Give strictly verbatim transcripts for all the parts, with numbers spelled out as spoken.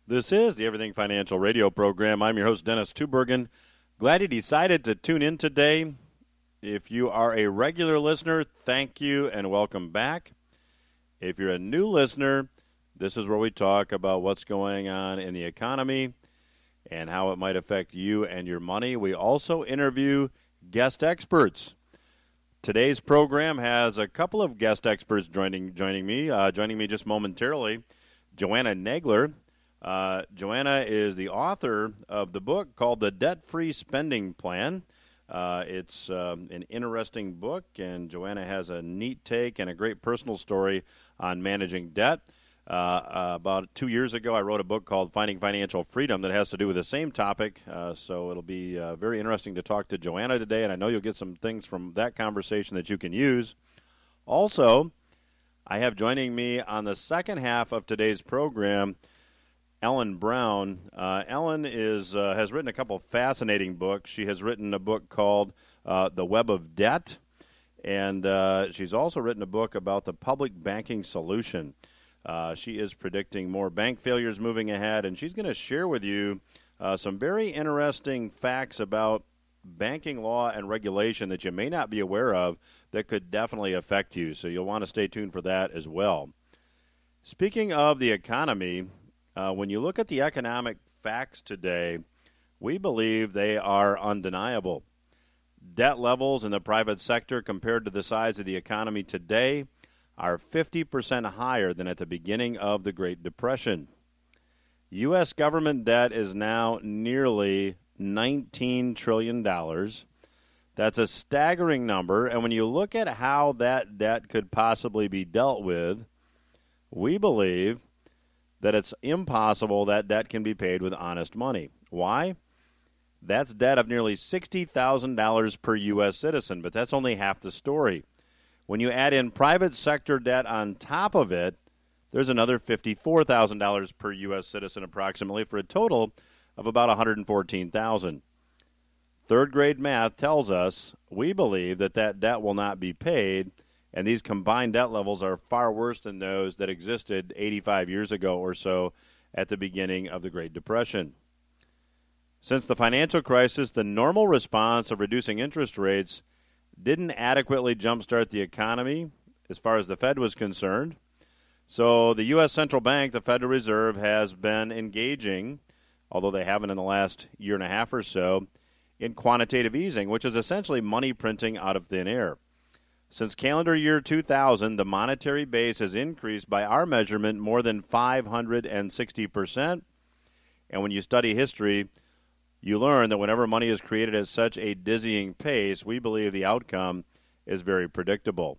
This is the Everything Financial radio program. I'm your host, Dennis Tubergen. Glad you decided to tune in today. If you are a regular listener, thank you and welcome back. If you're a new listener, this is where we talk about what's going on in the economy and how it might affect you and your money. We also interview guest experts. Today's program has a couple of guest experts joining joining me. Uh, joining me just momentarily, Joanna Nagler. Uh, Joanna is the author of the book called The Debt-Free Spending Plan. Uh, it's um, an interesting book, and Joanna has a neat take and a great personal story on managing debt. Uh, uh, about two years ago, I wrote a book called Finding Financial Freedom that has to do with the same topic, uh, so it'll be uh, very interesting to talk to Joanna today, and I know you'll get some things from that conversation that you can use. Also, I have joining me on the second half of today's program Ellen Brown. Uh, Ellen is uh, has written a couple fascinating books. She has written a book called uh, The Web of Debt, and uh, she's also written a book about the public banking solution. Uh, she is predicting more bank failures moving ahead, and she's going to share with you uh, some very interesting facts about banking law and regulation that you may not be aware of that could definitely affect you. So you'll want to stay tuned for that as well. Speaking of the economy, Uh, when you look at the economic facts today, we believe they are undeniable. Debt levels in the private sector compared to the size of the economy today are fifty percent higher than at the beginning of the Great Depression. U S government debt is now nearly nineteen trillion dollars. That's a staggering number, and when you look at how that debt could possibly be dealt with, we believe that it's impossible that debt can be paid with honest money. Why? That's debt of nearly sixty thousand dollars per U S citizen, but that's only half the story. When you add in private sector debt on top of it, there's another fifty-four thousand dollars per U S citizen approximately, for a total of about one hundred fourteen thousand dollars. Third grade math tells us we believe that that debt will not be paid, and these combined debt levels are far worse than those that existed eighty-five years ago or so at the beginning of the Great Depression. Since the financial crisis, the normal response of reducing interest rates didn't adequately jumpstart the economy as far as the Fed was concerned. So the U S Central Bank, the Federal Reserve, has been engaging, although they haven't in the last year and a half or so, in quantitative easing, which is essentially money printing out of thin air. Since calendar year two thousand, the monetary base has increased by our measurement more than five hundred sixty percent. And when you study history, you learn that whenever money is created at such a dizzying pace, we believe the outcome is very predictable.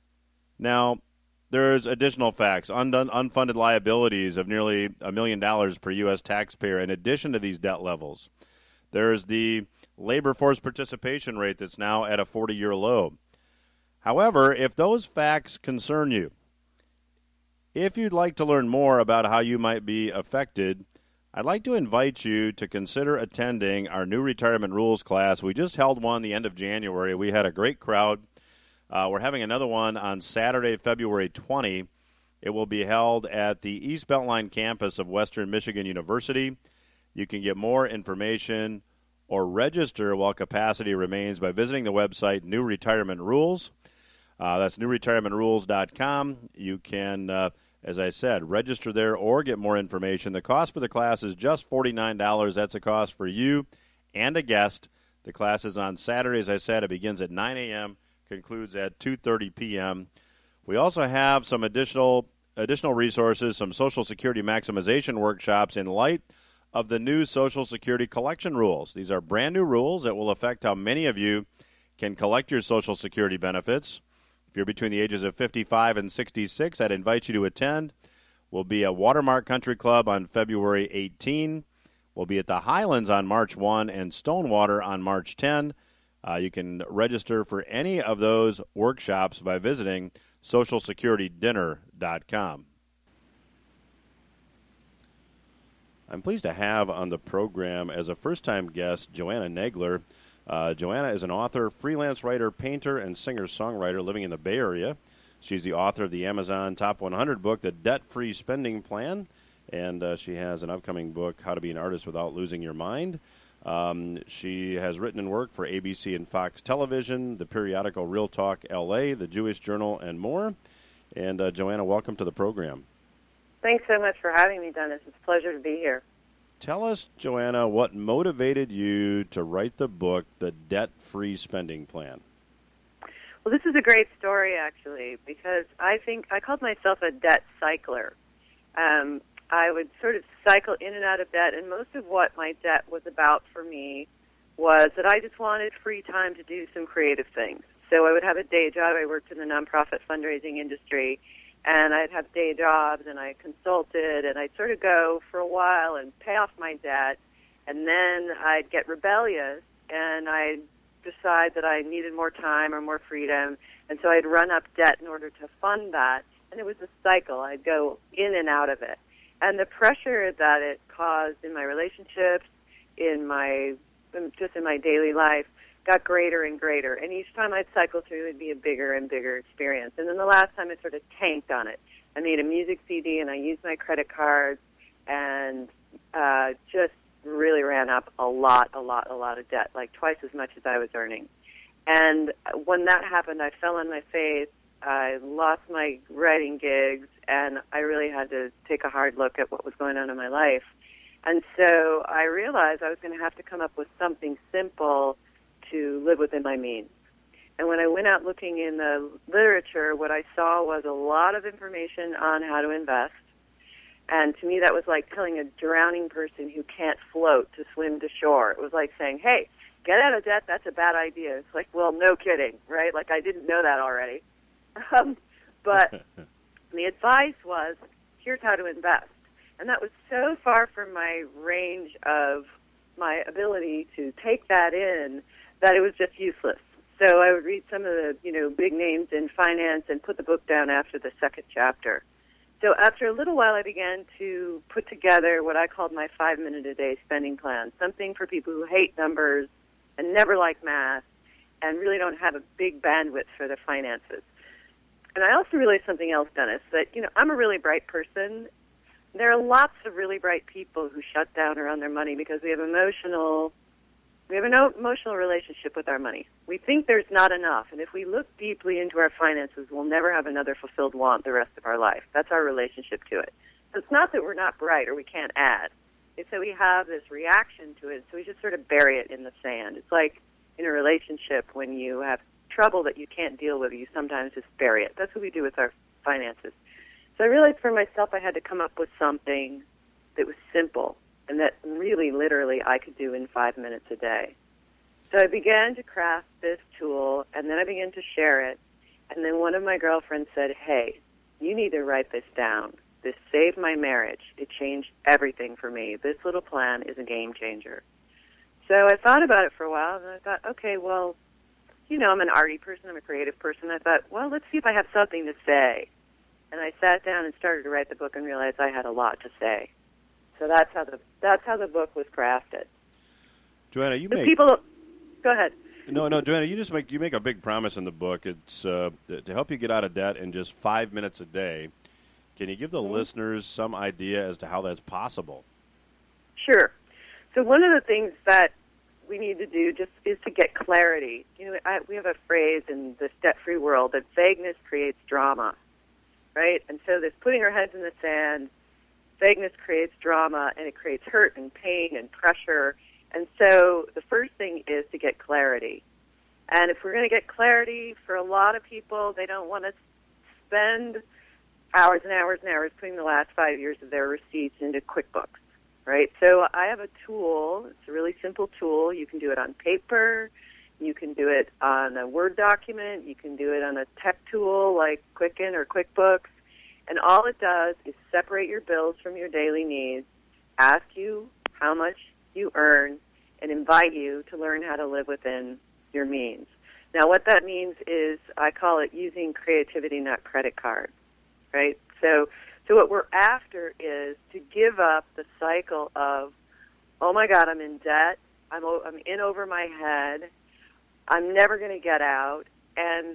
Now, there's additional facts. Undone, unfunded liabilities of nearly a million dollars per U S taxpayer in addition to these debt levels. There's the labor force participation rate that's now at a forty-year low. However, if those facts concern you, if you'd like to learn more about how you might be affected, I'd like to invite you to consider attending our new retirement rules class. We just held one the end of January. We had a great crowd. Uh, we're having another one on Saturday, February twentieth. It will be held at the East Beltline campus of Western Michigan University. You can get more information or register while capacity remains by visiting the website New Retirement Rules. Uh, that's new retirement rules dot com. You can, uh, as I said, register there or get more information. The cost for the class is just forty-nine dollars. That's a cost for you and a guest. The class is on Saturday. As I said, it begins at nine a.m., concludes at two thirty p.m. We also have some additional additional resources, some Social Security maximization workshops in light of the new Social Security collection rules. These are brand new rules that will affect how many of you can collect your Social Security benefits. If you're between the ages of fifty-five and sixty-six, I'd invite you to attend. We'll be at Watermark Country Club on February eighteenth. We'll be at the Highlands on March first and Stonewater on March tenth. Uh, you can register for any of those workshops by visiting social security dinner dot com. I'm pleased to have on the program as a first-time guest Joanna Nagler. Uh, Joanna is an author, freelance writer, painter, and singer-songwriter living in the Bay Area. She's the author of the Amazon Top one hundred book, The Debt-Free Spending Plan, and uh, she has an upcoming book, How to Be an Artist Without Losing Your Mind. Um, she has written and worked for A B C and Fox Television, the periodical Real Talk L A, the Jewish Journal, and more. And uh, Joanna, welcome to the program. Thanks so much for having me, Dennis. It's a pleasure to be here. Tell us, Joanna, what motivated you to write the book, The Debt-Free Spending Plan? Well, this is a great story, actually, because I think I called myself a debt cycler. Um, I would sort of cycle in and out of debt, and most of what my debt was about for me was that I just wanted free time to do some creative things. So I would have a day job. I worked in the nonprofit fundraising industry, and I'd have day jobs, and I consulted, and I'd sort of go for a while and pay off my debt, and then I'd get rebellious, and I'd decide that I needed more time or more freedom, and so I'd run up debt in order to fund that, and it was a cycle. I'd go in and out of it. And the pressure that it caused in my relationships, in my just in my daily life, got greater and greater. And each time I'd cycle through, it would be a bigger and bigger experience. And then the last time, it sort of tanked on it. I made a music C D, and I used my credit cards, and uh, just really ran up a lot, a lot, a lot of debt, like twice as much as I was earning. And when that happened, I fell on my face. I lost my writing gigs, and I really had to take a hard look at what was going on in my life. And so I realized I was going to have to come up with something simple to live within my means. And when I went out looking in the literature, what I saw was a lot of information on how to invest. And to me, that was like telling a drowning person who can't float to swim to shore. It was like saying, hey, get out of debt, that's a bad idea. It's like, well, no kidding, right? Like I didn't know that already. Um, but the advice was, here's how to invest. And that was so far from my range of my ability to take that in that it was just useless. So I would read some of the, you know, big names in finance and put the book down after the second chapter. So after a little while, I began to put together what I called my five-minute-a-day spending plan, something for people who hate numbers and never like math and really don't have a big bandwidth for their finances. And I also realized something else, Dennis, that, you know, I'm a really bright person. There are lots of really bright people who shut down around their money because we have emotional, we have an emotional relationship with our money. We think there's not enough, and if we look deeply into our finances, we'll never have another fulfilled want the rest of our life. That's our relationship to it. So it's not that we're not bright or we can't add. It's that we have this reaction to it, so we just sort of bury it in the sand. It's like in a relationship when you have trouble that you can't deal with, you sometimes just bury it. That's what we do with our finances. So I realized for myself I had to come up with something that was simple and that really, literally, I could do in five minutes a day. So I began to craft this tool, and then I began to share it. And then one of my girlfriends said, hey, you need to write this down. This saved my marriage. It changed everything for me. This little plan is a game changer. So I thought about it for a while, and I thought, okay, well, you know, I'm an arty person. I'm a creative person. I thought, well, let's see if I have something to say. And I sat down and started to write the book and realized I had a lot to say. So that's how the that's how the book was crafted. Joanna, you the make people. Go ahead. No, no, Joanna, you just make you make a big promise in the book. It's uh, to help you get out of debt in just five minutes a day. Can you give the mm-hmm. listeners some idea as to how that's possible? Sure. So one of the things that we need to do just is to get clarity. You know, I, we have a phrase in this debt-free world that vagueness creates drama, right? And so this putting our heads in the sand, vagueness creates drama, and it creates hurt and pain and pressure. And so the first thing is to get clarity. And if we're going to get clarity, for a lot of people, they don't want to spend hours and hours and hours putting the last five years of their receipts into QuickBooks. Right, so I have a tool. It's a really simple tool. You can do it on paper. You can do it on a Word document. You can do it on a tech tool like Quicken or QuickBooks. And all it does is separate your bills from your daily needs, ask you how much you earn, and invite you to learn how to live within your means. Now, what that means is I call it using creativity, not credit cards, right? So So what we're after is to give up the cycle of, oh, my God, I'm in debt, I'm, o- I'm in over my head, I'm never going to get out, and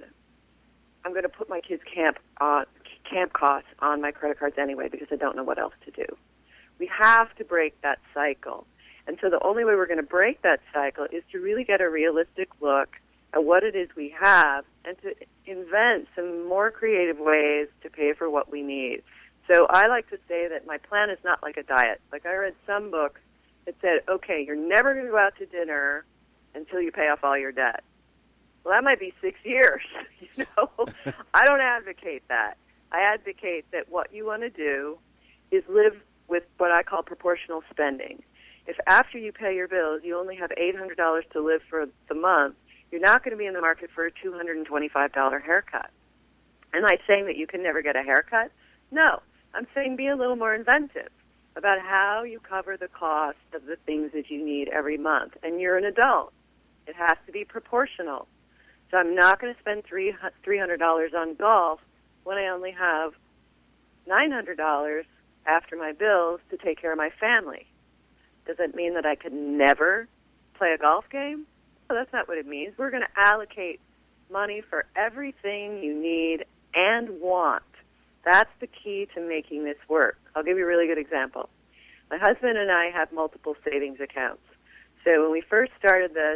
I'm going to put my kids' camp on, camp costs on my credit cards anyway because I don't know what else to do. We have to break that cycle. And so the only way we're going to break that cycle is to really get a realistic look at what it is we have and to invent some more creative ways to pay for what we need. So I like to say that my plan is not like a diet. Like I read some books that said, okay, you're never going to go out to dinner until you pay off all your debt. Well, that might be six years, you know. I don't advocate that. I advocate that what you want to do is live with what I call proportional spending. If after you pay your bills, you only have eight hundred dollars to live for the month, you're not going to be in the market for a two hundred twenty-five dollars haircut. Am I saying that you can never get a haircut? No. I'm saying be a little more inventive about how you cover the cost of the things that you need every month. And you're an adult. It has to be proportional. So I'm not going to spend three hundred dollars on golf when I only have nine hundred dollars after my bills to take care of my family. Does that mean that I could never play a golf game? No, that's not what it means. We're going to allocate money for everything you need and want. That's the key to making this work. I'll give you a really good example. My husband and I have multiple savings accounts. So when we first started this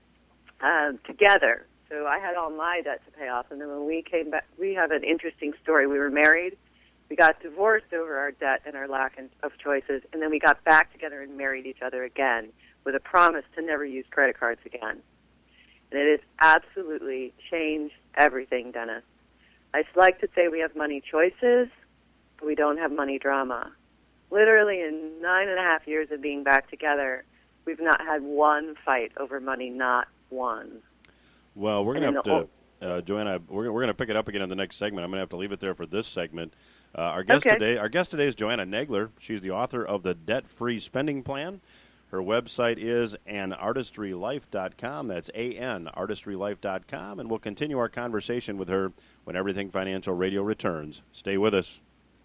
um, together, so I had all my debt to pay off, and then when we came back, we have an interesting story. We were married. We got divorced over our debt and our lack of choices, and then we got back together and married each other again with a promise to never use credit cards again. And it has absolutely changed everything, Dennis. I like to say we have money choices, but we don't have money drama. Literally in nine and a half years of being back together, we've not had one fight over money, not one. Well, we're going to have to, uh, Joanna, we're, we're going to pick it up again in the next segment. I'm going to have to leave it there for this segment. Uh, our guest okay. today, our guest today is Joanna Nagler. She's the author of the Debt-Free Spending Plan. Her website is an artistry life dot com. That's A N, artistry life dot com. And we'll continue our conversation with her when Everything Financial Radio returns. Stay with us.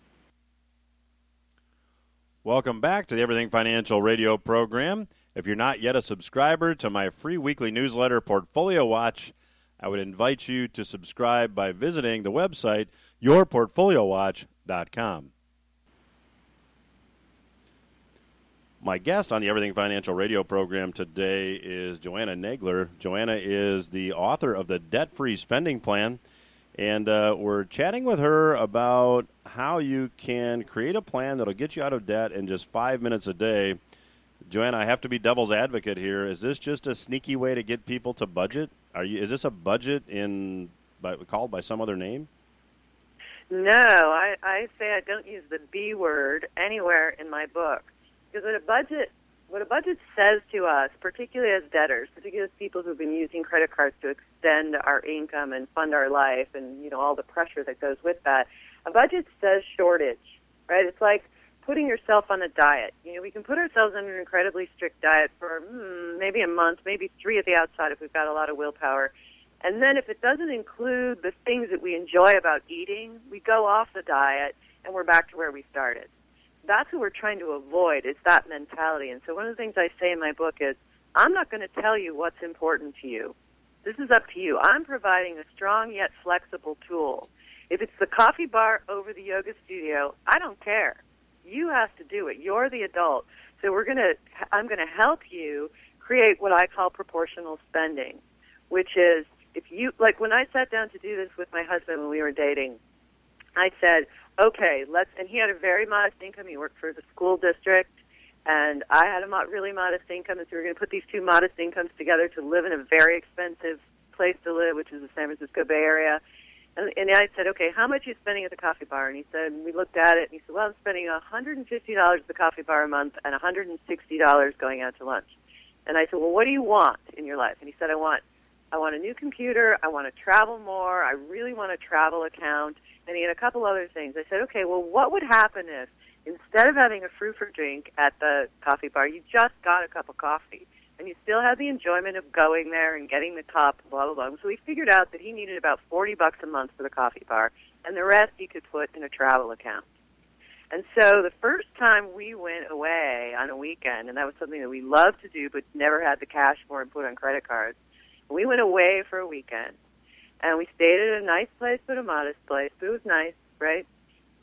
Welcome back to the Everything Financial Radio program. If you're not yet a subscriber to my free weekly newsletter, Portfolio Watch, I would invite you to subscribe by visiting the website, your portfolio watch dot com. My guest on the Everything Financial Radio program today is Joanna Nagler. Joanna is the author of the Debt-Free Spending Plan, and uh, we're chatting with her about how you can create a plan that'll get you out of debt in just five minutes a day. Joanna, I have to be devil's advocate here. Is this just a sneaky way to get people to budget? Are you? Is this a budget in by, called by some other name? No, I, I say I don't use the B word anywhere in my book. Because what a budget, what a budget says to us, particularly as debtors, particularly as people who've been using credit cards to extend our income and fund our life, and you know all the pressure that goes with that, a budget says shortage, right? It's like putting yourself on a diet. You know, we can put ourselves under an incredibly strict diet for hmm, maybe a month, maybe three at the outside if we've got a lot of willpower, and then if it doesn't include the things that we enjoy about eating, we go off the diet and we're back to where we started. That's what we're trying to avoid, is that mentality. And so one of the things I say in my book is, I'm not going to tell you what's important to you. This is up to you. I'm providing a strong yet flexible tool. If it's the coffee bar over the yoga studio, I don't care. You have to do it. You're the adult. So we're going to, I'm going to help you create what I call proportional spending, which is, if you, like when I sat down to do this with my husband when we were dating, I said, okay, let's, and he had a very modest income. He worked for the school district, and I had a mo- really modest income, and so we were going to put these two modest incomes together to live in a very expensive place to live, which is the San Francisco Bay Area. And, and I said, okay, how much are you spending at the coffee bar? And he said, and we looked at it, and he said, well, I'm spending one hundred fifty dollars at the coffee bar a month and one hundred sixty dollars going out to lunch. And I said, well, what do you want in your life? And he said, I want, I want a new computer, I want to travel more, I really want a travel account, and he had a couple other things. I said, okay, well, what would happen if instead of having a frou-frou drink at the coffee bar, you just got a cup of coffee, and you still had the enjoyment of going there and getting the cup, blah, blah, blah. So we figured out that he needed about forty bucks a month for the coffee bar, and the rest he could put in a travel account. And so the first time we went away on a weekend, and that was something that we loved to do but never had the cash for and put on credit cards, we went away for a weekend. And we stayed at a nice place, but a modest place. But it was nice, right?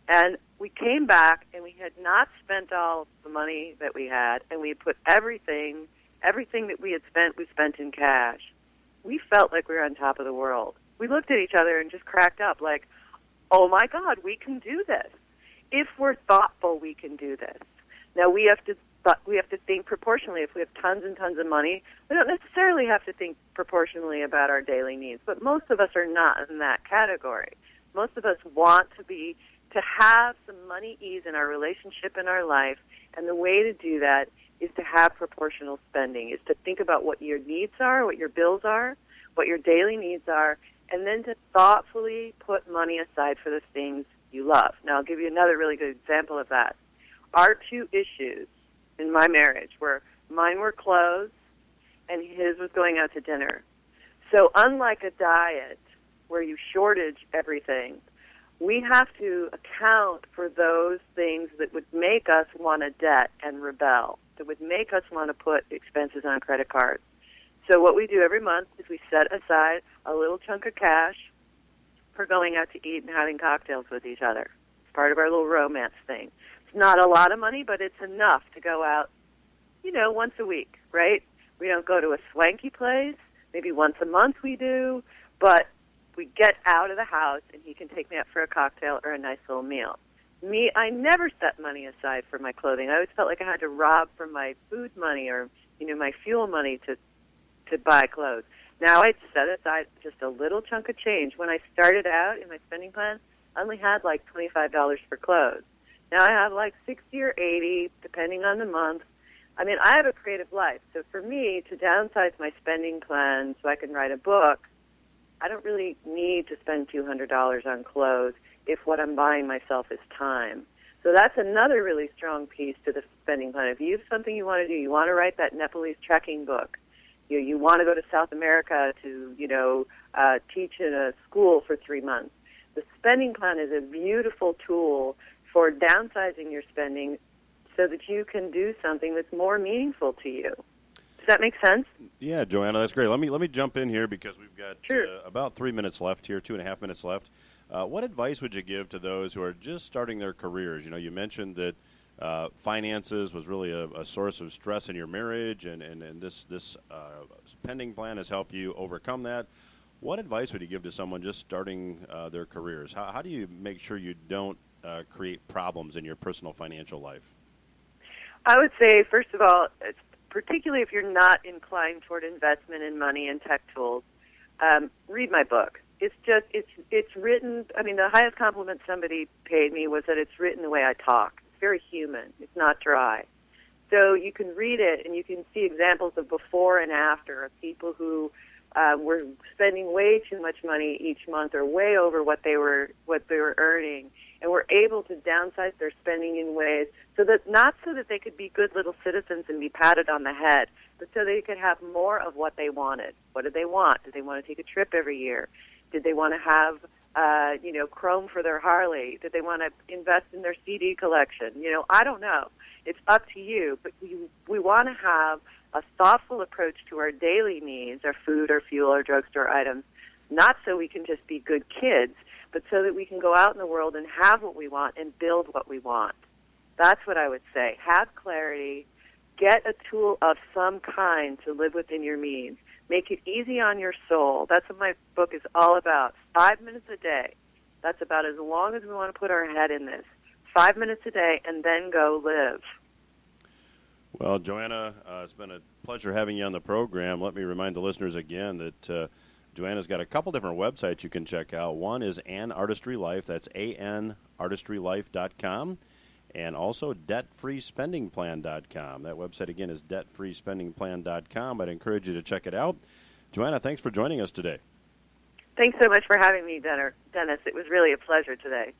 And we came back, and we had not spent all the money that we had, and we had put everything, everything that we had spent, we spent in cash. We felt like we were on top of the world. We looked at each other and just cracked up like, oh, my God, we can do this. If we're thoughtful, we can do this. Now, we have to th- we have to think proportionally. If we have tons and tons of money, we don't necessarily have to think proportionally about our daily needs, but most of us are not in that category. Most of us want to be to have some money ease in our relationship in our life, and the way to do that is to have proportional spending, is to think about what your needs are, what your bills are, what your daily needs are, and then to thoughtfully put money aside for the things you love. Now, I'll give you another really good example of that. Our two issues in my marriage were mine were clothes and his was going out to dinner. So unlike a diet where you shortage everything, we have to account for those things that would make us want to debt and rebel, that would make us want to put expenses on credit cards. So what we do every month is we set aside a little chunk of cash for going out to eat and having cocktails with each other. It's part of our little romance thing. It's not a lot of money, but it's enough to go out, you know, once a week, right? We don't go to a swanky place. Maybe once a month we do, but we get out of the house and he can take me out for a cocktail or a nice little meal. Me, I never set money aside for my clothing. I always felt like I had to rob from my food money or, you know, my fuel money to to buy clothes. Now I set aside just a little chunk of change. When I started out in my spending plan, I only had like twenty-five dollars for clothes. Now I have like sixty or eighty, depending on the month. I mean, I have a creative life. So for me, to downsize my spending plan so I can write a book, I don't really need to spend two hundred dollars on clothes if what I'm buying myself is time. So that's another really strong piece to the spending plan. If you have something you want to do, you want to write that Nepalese trekking book, you you want to go to South America to, you know, uh, teach in a school for three months, the spending plan is a beautiful tool for downsizing your spending so that you can do something that's more meaningful to you. Does that make sense? Yeah, Joanna, that's great. Let me let me jump in here because we've got sure. uh, about three minutes left here, two and a half minutes left. Uh, what advice would you give to those who are just starting their careers? You know, you mentioned that uh, finances was really a, a source of stress in your marriage, and, and, and this, this uh, spending plan has helped you overcome that. What advice would you give to someone just starting uh, their careers? How, how do you make sure you don't uh, create problems in your personal financial life? I would say, first of all, it's particularly if you're not inclined toward investment in money and tech tools, um, read my book. It's just, it's it's written, I mean, the highest compliment somebody paid me was that it's written the way I talk. It's very human. It's not dry. So you can read it and you can see examples of before and after of people who uh, were spending way too much money each month or way over what they were what they were earning, and were able to downsize their spending in ways so that not so that they could be good little citizens and be patted on the head, but so they could have more of what they wanted. What did they want? Did they want to take a trip every year? Did they want to have, uh, you know, chrome for their Harley? Did they want to invest in their C D collection? You know, I don't know. It's up to you. But we, we want to have a thoughtful approach to our daily needs, our food, our fuel, our drugstore items, not so we can just be good kids, but so that we can go out in the world and have what we want and build what we want. That's what I would say. Have clarity. Get a tool of some kind to live within your means. Make it easy on your soul. That's what my book is all about. Five minutes a day. That's about as long as we want to put our head in this. Five minutes a day, and then go live. Well, Joanna, uh, it's been a pleasure having you on the program. Let me remind the listeners again that uh, Joanna's got a couple different websites you can check out. One is An Artistry Life. That's A N artistry life dot com. And also debt free spending plan dot com. That website, again, is debt free spending plan dot com. I'd encourage you to check it out. Joanna, thanks for joining us today. Thanks so much for having me, Dennis. It was really a pleasure today.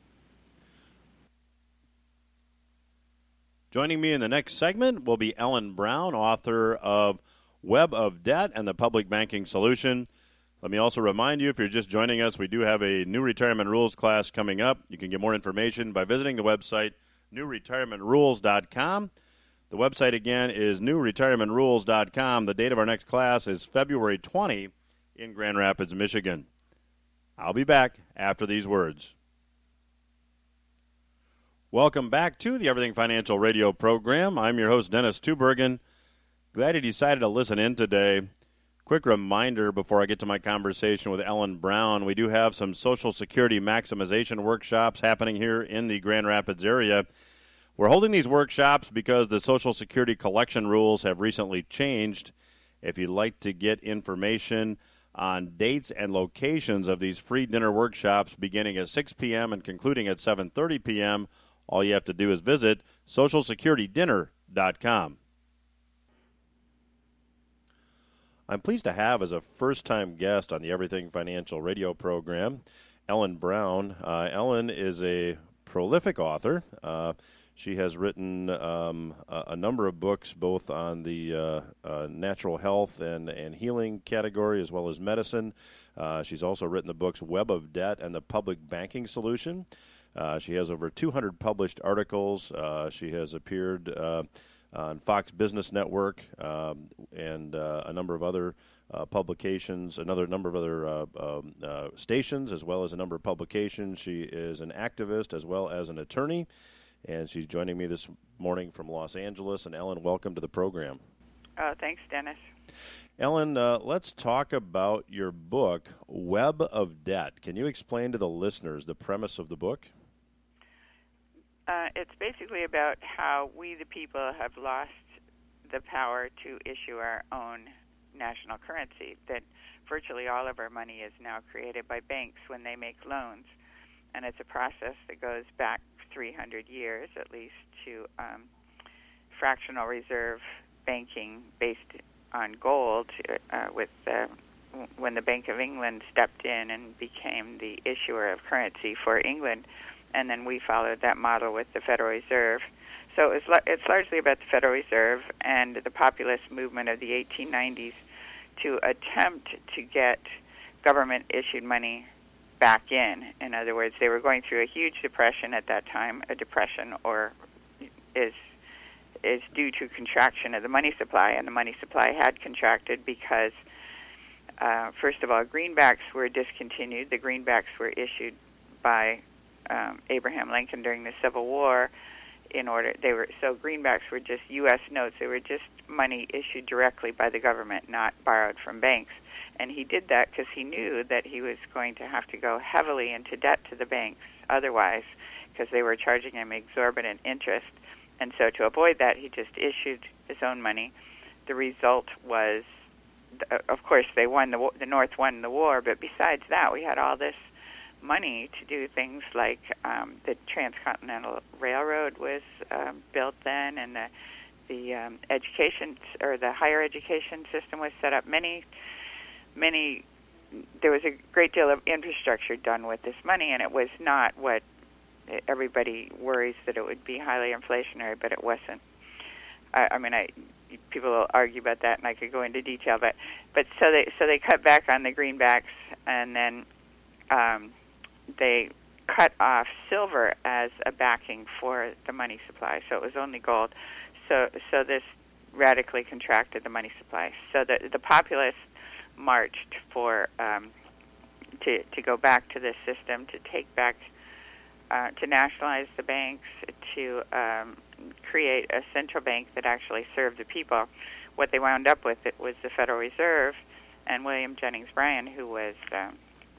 Joining me in the next segment will be Ellen Brown, author of Web of Debt and the Public Banking Solution. Let me also remind you, if you're just joining us, we do have a new retirement rules class coming up. You can get more information by visiting the website new retirement rules dot com. The website, again, is new retirement rules dot com. The date of our next class is February twentieth in Grand Rapids, Michigan. I'll be back after these words. Welcome back to the Everything Financial Radio program. I'm your host, Dennis Tubergen. Glad you decided to listen in today. Quick reminder before I get to my conversation with Ellen Brown, we do have some Social Security maximization workshops happening here in the Grand Rapids area. We're holding these workshops because the Social Security collection rules have recently changed. If you'd like to get information on dates and locations of these free dinner workshops beginning at six p.m. and concluding at seven thirty p.m., all you have to do is visit social security dinner dot com. I'm pleased to have as a first-time guest on the Everything Financial Radio program, Ellen Brown. Uh, Ellen is a prolific author. Uh, she has written um, a, a number of books, both on the uh, uh, natural health and, and healing category, as well as medicine. Uh, she's also written the books Web of Debt and the Public Banking Solution. Uh, she has over two hundred published articles. Uh, she has appeared uh, on Fox Business Network um, and uh, a number of other uh, publications, another number of other uh, um, uh, stations, as well as a number of publications. She is an activist as well as an attorney, and she's joining me this morning from Los Angeles. And Ellen, welcome to the program. Oh, thanks, Dennis. Ellen, uh, let's talk about your book, Web of Debt. Can you explain to the listeners the premise of the book? Uh, it's basically about how we, the people, have lost the power to issue our own national currency, that virtually all of our money is now created by banks when they make loans. And it's a process that goes back three hundred years, at least, to um, fractional reserve banking based on gold uh, with uh, when the Bank of England stepped in and became the issuer of currency for England. And then we followed that model with the Federal Reserve. So it's, it's largely about the Federal Reserve and the populist movement of the eighteen nineties to attempt to get government-issued money back in. In other words, they were going through a huge depression at that time. A depression or is is due to contraction of the money supply, and the money supply had contracted because, uh, first of all, greenbacks were discontinued. The greenbacks were issued by Um, Abraham Lincoln during the Civil War. In order, they were so greenbacks were just U S notes. They were just money issued directly by the government, not borrowed from banks. And he did that because he knew that he was going to have to go heavily into debt to the banks otherwise, because they were charging him exorbitant interest. And so to avoid that, he just issued his own money. The result was, of course, they won the the North won the war. But besides that, we had all this money to do things like um, the Transcontinental Railroad was um, built then, and the the um, education or the higher education system was set up. Many, many, there was a great deal of infrastructure done with this money, and it was not what everybody worries that it would be highly inflationary, but it wasn't. I, I mean, I people will argue about that, and I could go into detail, but but so they so they cut back on the greenbacks, and then. Um, they cut off silver as a backing for the money supply, so it was only gold. So so this radically contracted the money supply. So the the populace marched for um, to to go back to this system, to take back, uh, to nationalize the banks, to um, create a central bank that actually served the people. What they wound up with it was the Federal Reserve, and William Jennings Bryan, who was um,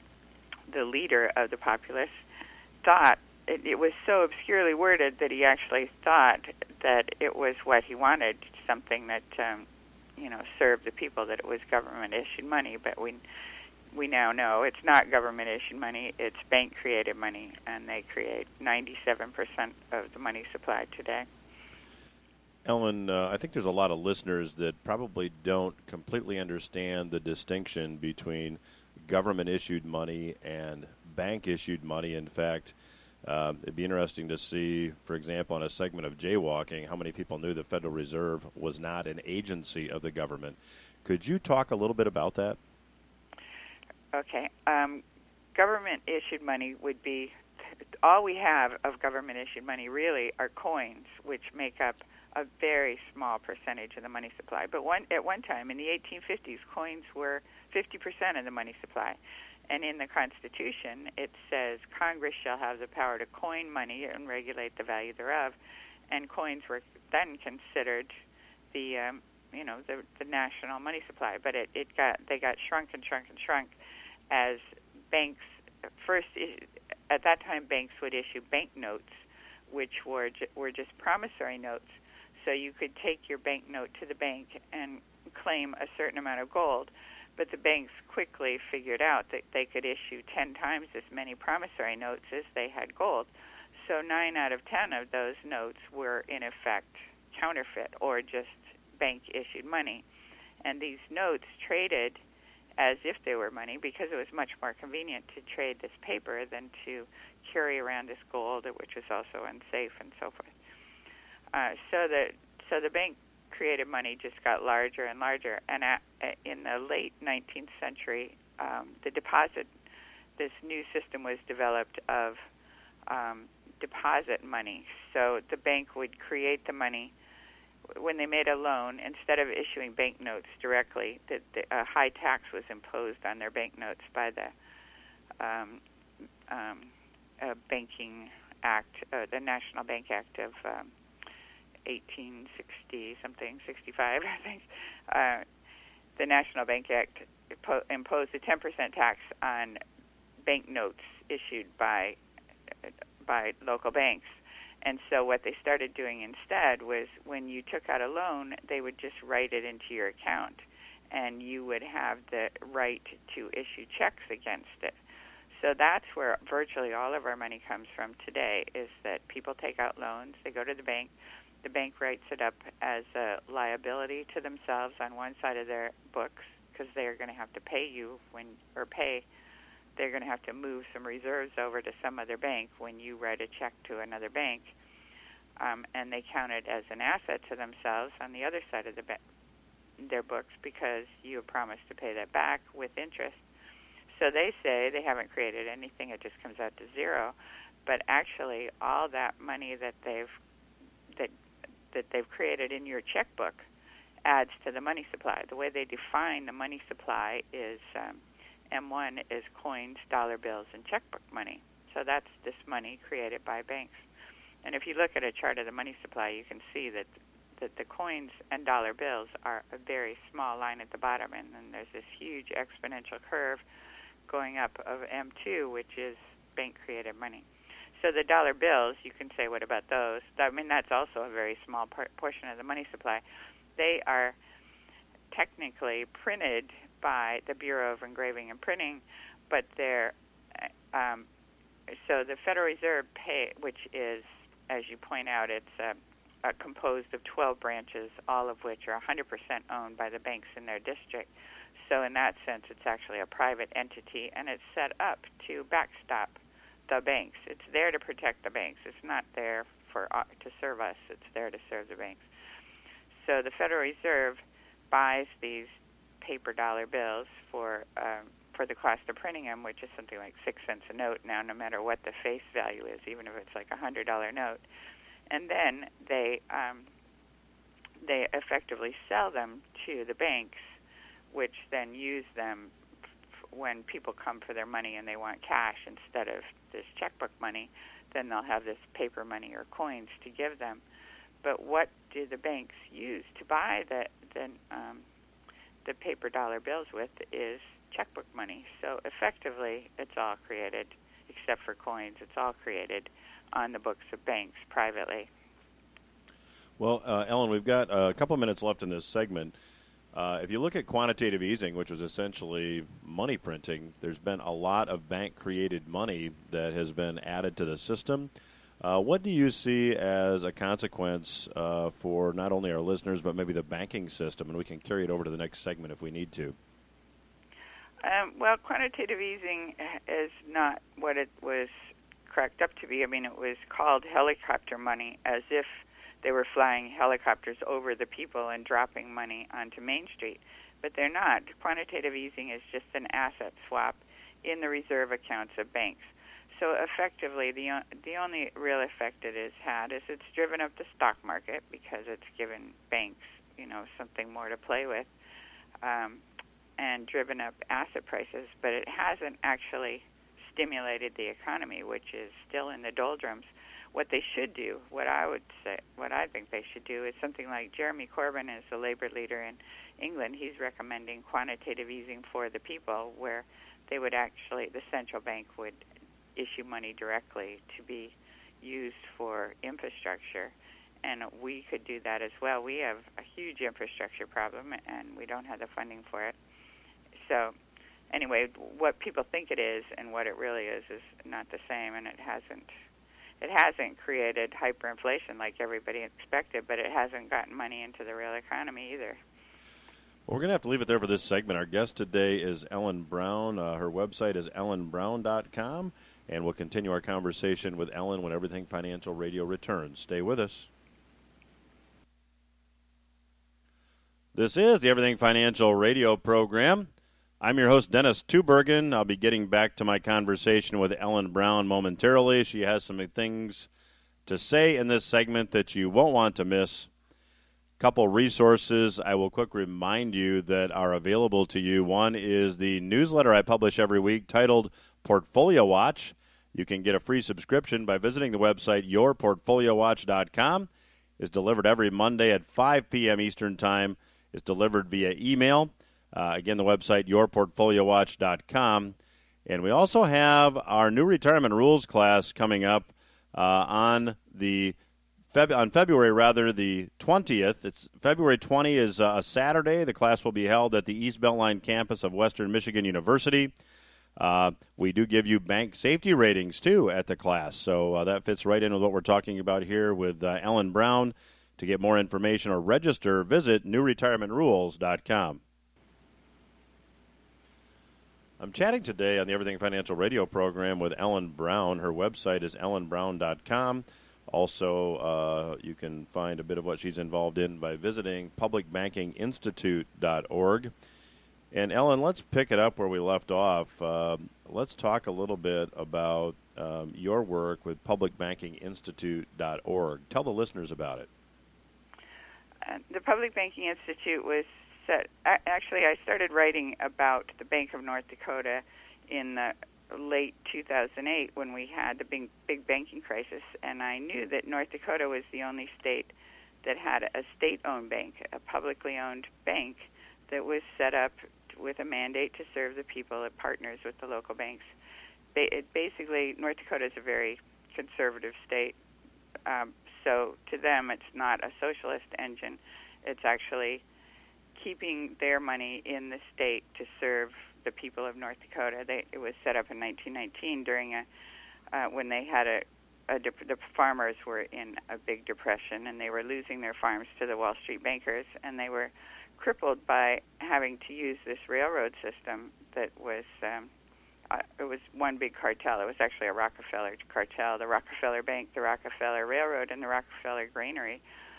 the leader of the populace, thought it, it was so obscurely worded that he actually thought that it was what he wanted, something that um, you know served the people, that it was government-issued money. But we we now know it's not government-issued money; it's bank-created money, and they create ninety-seven percent of the money supply today. Ellen, uh, I think there's a lot of listeners that probably don't completely understand the distinction between government-issued money and bank-issued money. In fact, uh, it'd be interesting to see, for example, on a segment of Jaywalking, how many people knew the Federal Reserve was not an agency of the government. Could you talk a little bit about that? Okay. Um, government-issued money would be, all we have of government-issued money really are coins, which make up a very small percentage of the money supply. But one, at one time, in the eighteen fifties, coins were fifty percent of the money supply. And in the Constitution, it says Congress shall have the power to coin money and regulate the value thereof. And coins were then considered the, um, you know, the, the national money supply. But it, it got they got shrunk and shrunk and shrunk as banks first. At that time, banks would issue banknotes, which were ju- were just promissory notes. So you could take your banknote to the bank and claim a certain amount of gold. But the banks quickly figured out that they could issue ten times as many promissory notes as they had gold. So nine out of ten of those notes were, in effect, counterfeit or just bank-issued money. And these notes traded as if they were money because it was much more convenient to trade this paper than to carry around this gold, which was also unsafe and so forth. Uh, so the so the bank created money just got larger and larger. And at, in the late nineteenth century, um, the deposit, this new system was developed of um, deposit money. So the bank would create the money. When they made a loan, instead of issuing banknotes directly, the, the, a high tax was imposed on their banknotes by the um, um, uh, Banking Act, uh, the National Bank Act of um, eighteen sixty something, sixty-five, I think. Uh, the National Bank Act imposed a ten percent tax on banknotes issued by by local banks. And so what they started doing instead was when you took out a loan, they would just write it into your account, and you would have the right to issue checks against it. So that's where virtually all of our money comes from today, is that people take out loans, they go to the bank, the bank writes it up as a liability to themselves on one side of their books because they're going to have to pay you when, or pay, they're going to have to move some reserves over to some other bank when you write a check to another bank. Um, and they count it as an asset to themselves on the other side of the ba- their books because you have promised to pay that back with interest. So they say they haven't created anything, it just comes out to zero. But actually, all that money that they've that that they've created in your checkbook adds to the money supply. The way they define the money supply is um, M one is coins, dollar bills, and checkbook money. So that's this money created by banks. And if you look at a chart of the money supply, you can see that that the coins and dollar bills are a very small line at the bottom, and then there's this huge exponential curve going up of M two, which is bank-created money. So the dollar bills, you can say, what about those? I mean, that's also a very small part, portion of the money supply. They are technically printed by the Bureau of Engraving and Printing, but they're um, so the Federal Reserve pay, which is, as you point out, it's uh, uh, composed of twelve branches, all of which are one hundred percent owned by the banks in their district. So in that sense, it's actually a private entity, and it's set up to backstop the banks. It's there to protect the banks. It's not there for uh, to serve us. It's there to serve the banks. So the Federal Reserve buys these paper dollar bills for um, for the cost of printing them, which is something like six cents a note now, no matter what the face value is, even if it's like a hundred dollar note. And then they um, they effectively sell them to the banks, which then use them when people come for their money and they want cash instead of this checkbook money. Then they'll have this paper money or coins to give them. But what do the banks use to buy the the, um, the paper dollar bills with is checkbook money. So effectively, it's all created, except for coins, it's all created on the books of banks privately. Well, uh, Ellen, we've got a couple minutes left in this segment. Uh, if you look at quantitative easing, which was essentially money printing, there's been a lot of bank-created money that has been added to the system. Uh, what do you see as a consequence uh, for not only our listeners, but maybe the banking system? And we can carry it over to the next segment if we need to. Um, well, quantitative easing is not what it was cracked up to be. I mean, it was called helicopter money, as if they were flying helicopters over the people and dropping money onto Main Street. But they're not. Quantitative easing is just an asset swap in the reserve accounts of banks. So effectively, the the only real effect it has had is it's driven up the stock market because it's given banks, you know, something more to play with. Um, and driven up asset prices, but it hasn't actually stimulated the economy, which is still in the doldrums. What they should do, what I would say, what I think they should do, is something like Jeremy Corbyn is the Labour leader in England. He's recommending quantitative easing for the people, where they would actually, the central bank would issue money directly to be used for infrastructure, and we could do that as well. We have a huge infrastructure problem, and we don't have the funding for it. So anyway, what people think it is and what it really is is not the same, and it hasn't It hasn't created hyperinflation like everybody expected, but it hasn't gotten money into the real economy either. Well, we're going to have to leave it there for this segment. Our guest today is Ellen Brown. Uh, her website is ellen brown dot com, and we'll continue our conversation with Ellen when Everything Financial Radio returns. Stay with us. This is the Everything Financial Radio program. I'm your host, Dennis Tubergen. I'll be getting back to my conversation with Ellen Brown momentarily. She has some things to say in this segment that you won't want to miss. Couple resources I will quick remind you that are available to you. One is the newsletter I publish every week titled Portfolio Watch. You can get a free subscription by visiting the website your portfolio watch dot com. It's delivered every Monday at five p.m. Eastern Time. It's delivered via email. Uh, again, the website your portfolio watch dot com. And we also have our new retirement rules class coming up uh, on the Feb- on February rather the twentieth. It's February twentieth is uh, a Saturday. The class will be held at the East Beltline campus of Western Michigan University. Uh, we do give you bank safety ratings too at the class, so uh, that fits right in with what we're talking about here with uh, Ellen Brown. To get more information or register, visit new retirement rules dot com. I'm chatting today on the Everything Financial Radio program with Ellen Brown. Her website is ellen brown dot com. Also, uh, you can find a bit of what she's involved in by visiting public banking institute dot org. And, Ellen, let's pick it up where we left off. Uh, let's talk a little bit about um, your work with public banking institute dot org. Tell the listeners about it. Uh, the Public Banking Institute was set, actually I started writing about the Bank of North Dakota in the late two thousand eight when we had the big, big banking crisis, and I knew that North Dakota was the only state that had a state-owned bank, a publicly owned bank that was set up with a mandate to serve the people. It partners with the local banks. It basically, North Dakota is a very conservative state, um, so to them it's not a socialist engine. It's actually keeping their money in the state to serve the people of North Dakota. They, it was set up in nineteen nineteen during a uh, when they had a, a dep- the farmers were in a big depression and they were losing their farms to the Wall Street bankers, and they were crippled by having to use this railroad system that was um, uh, it was one big cartel. It was actually a Rockefeller cartel, the Rockefeller Bank, the Rockefeller Railroad, and the Rockefeller Granary.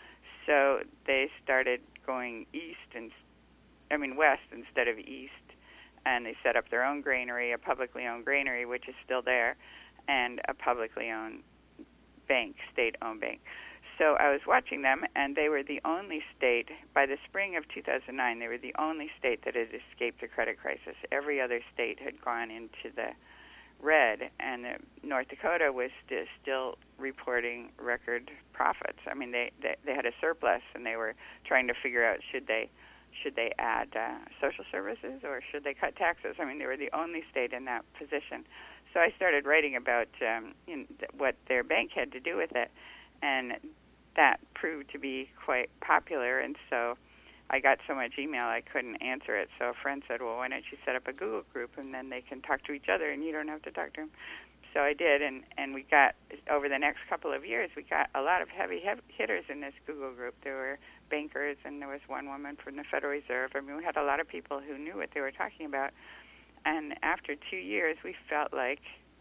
So they started going east and I mean west instead of east, and they set up their own granary, a publicly owned granary, which is still there, and a publicly owned bank, state-owned bank. So I was watching them, and they were the only state, by the spring of two thousand nine, they were the only state that had escaped a credit crisis. Every other state had gone into the red, and uh, North Dakota was st- still reporting record profits. I mean, they, they, they had a surplus, and they were trying to figure out should they should they add uh, social services or should they cut taxes. I mean, they were the only state in that position. So I started writing about um, you know, th- what their bank had to do with it, and that proved to be quite popular, and so I got so much email I couldn't answer it. So a friend said, well, why don't you set up a Google group, and then they can talk to each other, and you don't have to talk to them. So I did, and, and we got, over the next couple of years, we got a lot of heavy, heavy hitters in this Google group. There were bankers, and there was one woman from the Federal Reserve. I mean, we had a lot of people who knew what they were talking about. And after two years, we felt like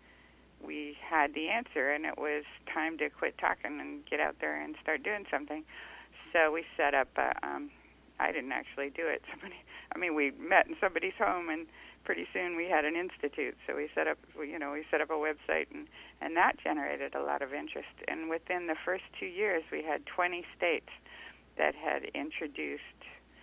we had the answer, and it was time to quit talking and get out there and start doing something. So we set up a, um, I didn't actually do it. Somebody, I mean, we met in somebody's home, and pretty soon we had an institute. So we set up, you know, we set up a website, and, and that generated a lot of interest. And within the first two years, we had twenty states that had introduced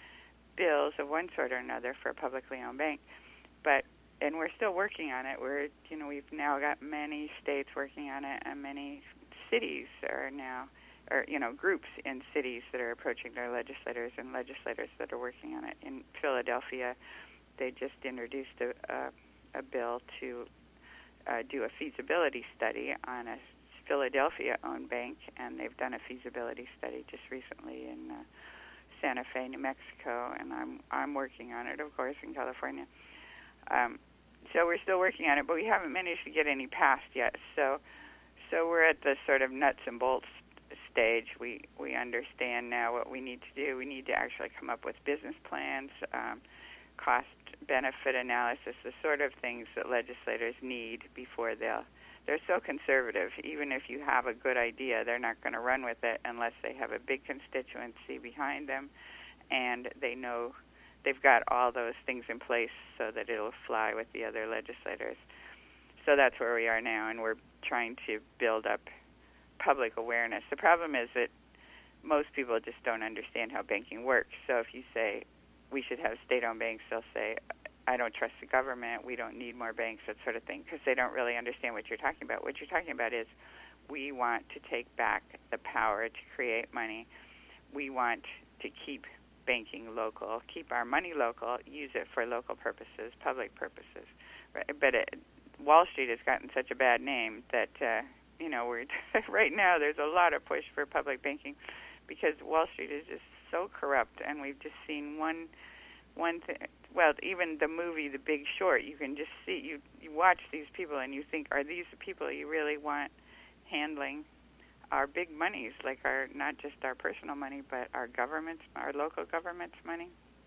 bills of one sort or another for a publicly owned bank. But and we're still working on it. We're you know we've now got many states working on it, and many cities are now, or you know groups in cities that are approaching their legislators and legislators that are working on it. In Philadelphia, they just introduced a a, a bill to uh, do a feasibility study on a Philadelphia-owned bank, and they've done a feasibility study just recently in uh, Santa Fe, New Mexico, and I'm I'm working on it, of course, in California. Um, so we're still working on it, but we haven't managed to get any passed yet. So, so we're at the sort of nuts and bolts stage. We we understand now what we need to do. We need to actually come up with business plans, um, cost-benefit analysis, the sort of things that legislators need before they'll. They're so conservative. Even if you have a good idea, they're not going to run with it unless they have a big constituency behind them, and they know they've got all those things in place so that it'll fly with the other legislators. So that's where we are now, and we're trying to build up public awareness. The problem is that most people just don't understand how banking works. So if you say we should have state-owned banks, they'll say, I don't trust the government, we don't need more banks, that sort of thing, because they don't really understand what you're talking about. What you're talking about is we want to take back the power to create money. We want to keep banking local, keep our money local, use it for local purposes, public purposes. But it, Wall Street has gotten such a bad name that, uh, you know, we're right now there's a lot of push for public banking because Wall Street is just so corrupt, and we've just seen one one thing. Well, even the movie The Big Short, you can just see, you, you watch these people and you think, are these the people you really want handling our big monies, like our not just our personal money, but our government's, our local government's money?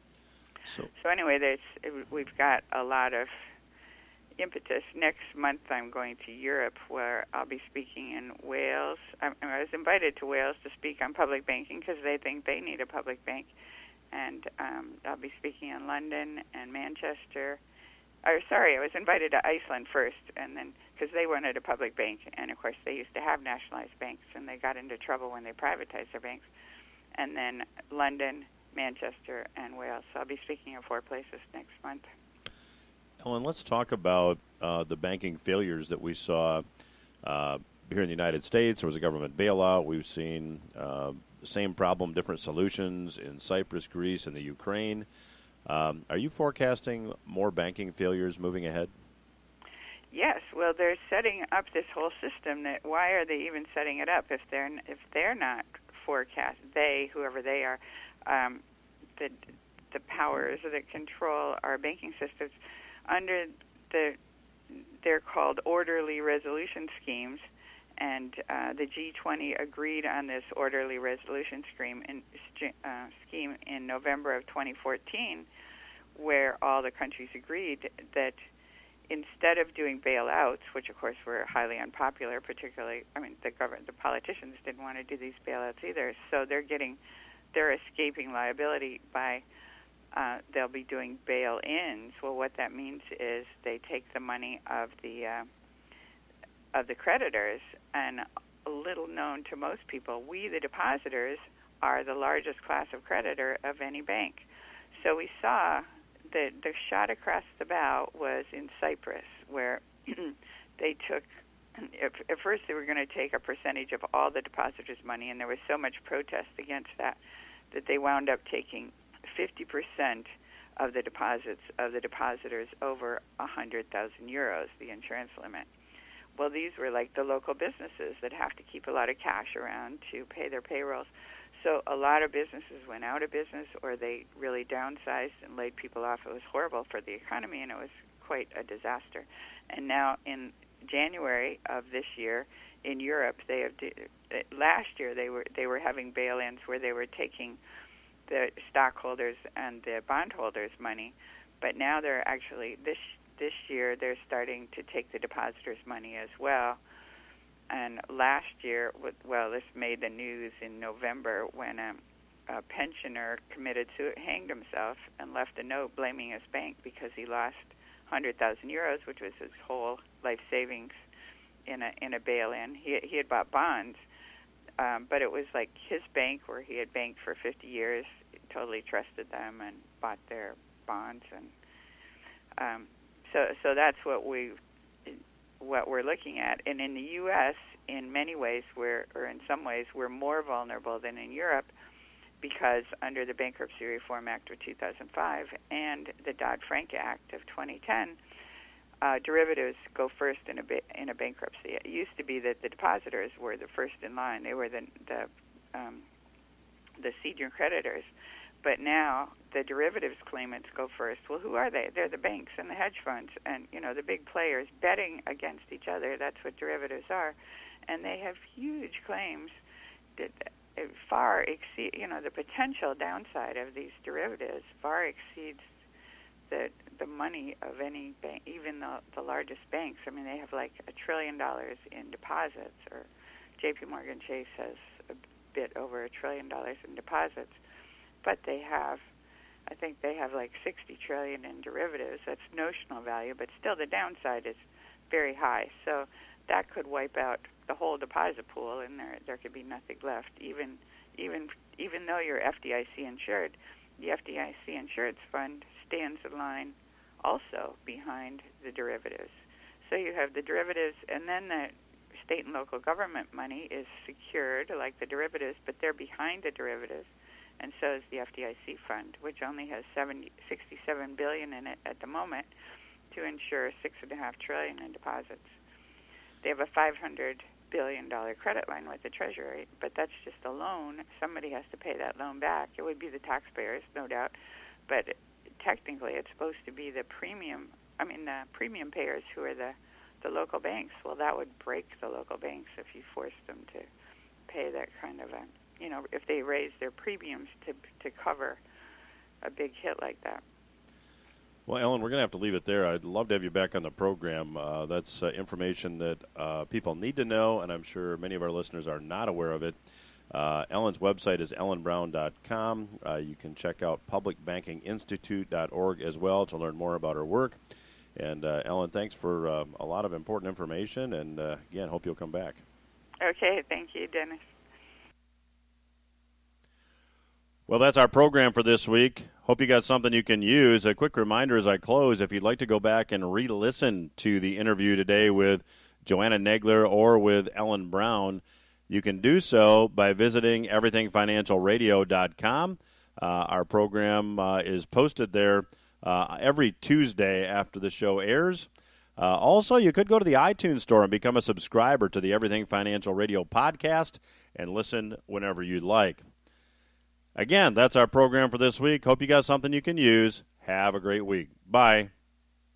So, so anyway, there's, we've got a lot of impetus. Next month I'm going to Europe, where I'll be speaking in Wales. I, I was invited to Wales to speak on public banking because they think they need a public bank. And um, I'll be speaking in London and Manchester. Or sorry, I was invited to Iceland first, and then because they wanted a public bank, and of course they used to have nationalized banks, and they got into trouble when they privatized their banks. And then London, Manchester, and Wales. So I'll be speaking in four places next month. Ellen, let's talk about uh, the banking failures that we saw uh, here in the United States. There was a government bailout. We've seen uh, the same problem, different solutions in Cyprus, Greece, and the Ukraine. Um, are you forecasting more banking failures moving ahead? Yes. Well, they're setting up this whole system. That why are they even setting it up if they're if they're not forecast? They, whoever they are, um, the the powers that control our banking systems under the they're called orderly resolution schemes. And uh, the G twenty agreed on this orderly resolution scheme in, uh, scheme in November of twenty fourteen, where all the countries agreed that instead of doing bailouts, which of course were highly unpopular, particularly, I mean, the government, the politicians didn't want to do these bailouts either. So they're getting, they're escaping liability by uh, they'll be doing bail-ins. Well, what that means is they take the money of the uh, of the creditors, and a little known to most people, we, the depositors, are the largest class of creditor of any bank. So we saw that the shot across the bow was in Cyprus, where they took, at first they were going to take a percentage of all the depositors' money, and there was so much protest against that that they wound up taking fifty percent of the deposits of the depositors over one hundred thousand euros, the insurance limit. Well, these were like the local businesses that have to keep a lot of cash around to pay their payrolls. So a lot of businesses went out of business, or they really downsized and laid people off. It was horrible for the economy, and it was quite a disaster. And now in January of this year, in Europe, they have last year they were they were having bail-ins where they were taking the stockholders and the bondholders' money, but now they're actually this. This year, they're starting to take the depositors' money as well. And last year, well, this made the news in November when a, a pensioner committed suicide, hanged himself, and left a note blaming his bank because he lost one hundred thousand euros, which was his whole life savings, in a in a bail-in. He he had bought bonds, um, but it was like his bank, where he had banked for fifty years, totally trusted them and bought their bonds, and um, so so that's what we what we're looking at. And in the U S, in many ways, we're or in some ways, we're more vulnerable than in Europe, because under the Bankruptcy Reform Act of two thousand five and the Dodd-Frank Act of twenty ten, uh, derivatives go first in a ba- in a bankruptcy. It used to be that the depositors were the first in line; they were the the um, the senior creditors. But now the derivatives claimants go first. Well, who are they? They're the banks and the hedge funds, and you know the big players betting against each other. That's what derivatives are, and they have huge claims that far exceed. You know the potential downside of these derivatives far exceeds the the money of any bank, even the the largest banks. I mean, they have like a trillion dollars in deposits, or J P Morgan Chase has a bit over a trillion dollars in deposits. But they have, I think they have like sixty trillion dollars in derivatives. That's notional value, but still the downside is very high. So that could wipe out the whole deposit pool, and there there could be nothing left. Even even even though you're F D I C insured, the F D I C insurance fund stands in line also behind the derivatives. So you have the derivatives, and then the state and local government money is secured like the derivatives, but they're behind the derivatives. And so is the F D I C fund, which only has seventy, sixty-seven billion dollars in it at the moment to insure six and a half trillion dollars in deposits. They have a five hundred billion dollars credit line with the Treasury, but that's just a loan. Somebody has to pay that loan back. It would be the taxpayers, no doubt, but technically it's supposed to be the premium. I mean, the premium payers who are the the local banks. Well, that would break the local banks if you forced them to pay that kind of a. You know, if they raise their premiums to to cover a big hit like that. Well, Ellen, we're going to have to leave it there. I'd love to have you back on the program. Uh, that's uh, information that uh, people need to know, and I'm sure many of our listeners are not aware of it. Uh, Ellen's website is ellen brown dot com. Uh, you can check out public banking institute dot org as well to learn more about her work. And, uh, Ellen, thanks for uh, a lot of important information, and, uh, again, hope you'll come back. Okay, thank you, Dennis. Well, that's our program for this week. Hope you got something you can use. A quick reminder as I close, if you'd like to go back and re-listen to the interview today with Joanna Nagler or with Ellen Brown, you can do so by visiting everything financial radio dot com. Uh, our program uh, is posted there uh, every Tuesday after the show airs. Uh, also, you could go to the iTunes store and become a subscriber to the Everything Financial Radio podcast and listen whenever you'd like. Again, that's our program for this week. Hope you got something you can use. Have a great week. Bye.